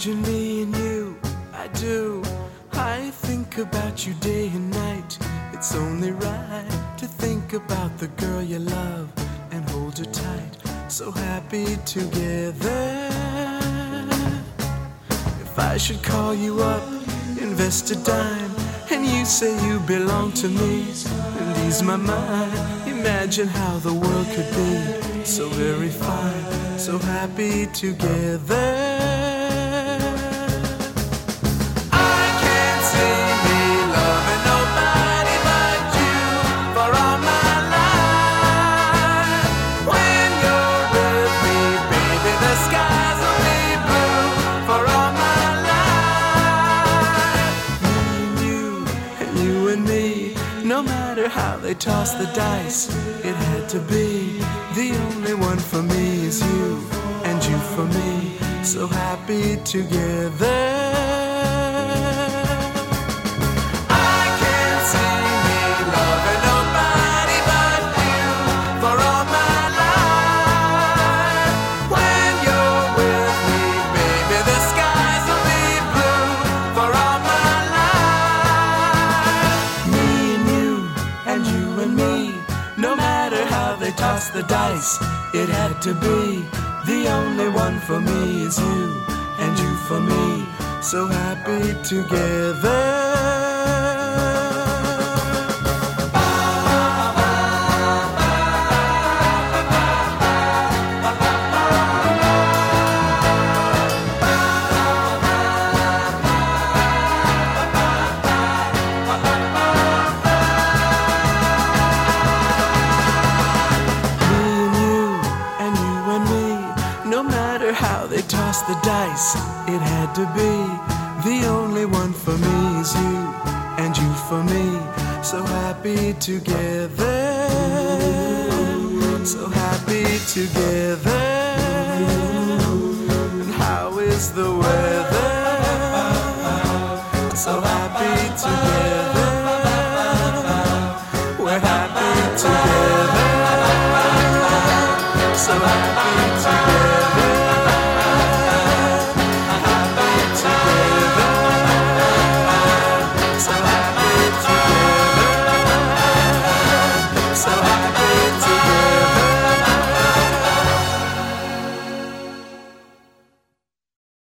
Imagine me and you, I do. I think about you day and night. It's only right to think about the girl you love and hold her tight. So happy together. If I should call you up, invest a dime, and you say you belong to me and ease my mind, imagine how the world could be so very fine, so happy together. No matter how they toss the dice, it had to be. The only one for me is you, and you for me, so happy together. No matter how they toss the dice, it had to be. The only one for me is you, and you for me, so happy together. No matter how they toss the dice, it had to be. The only one for me is you, and you for me, so happy together. So happy together. And how is the weather? So happy together. We're happy together. So happy.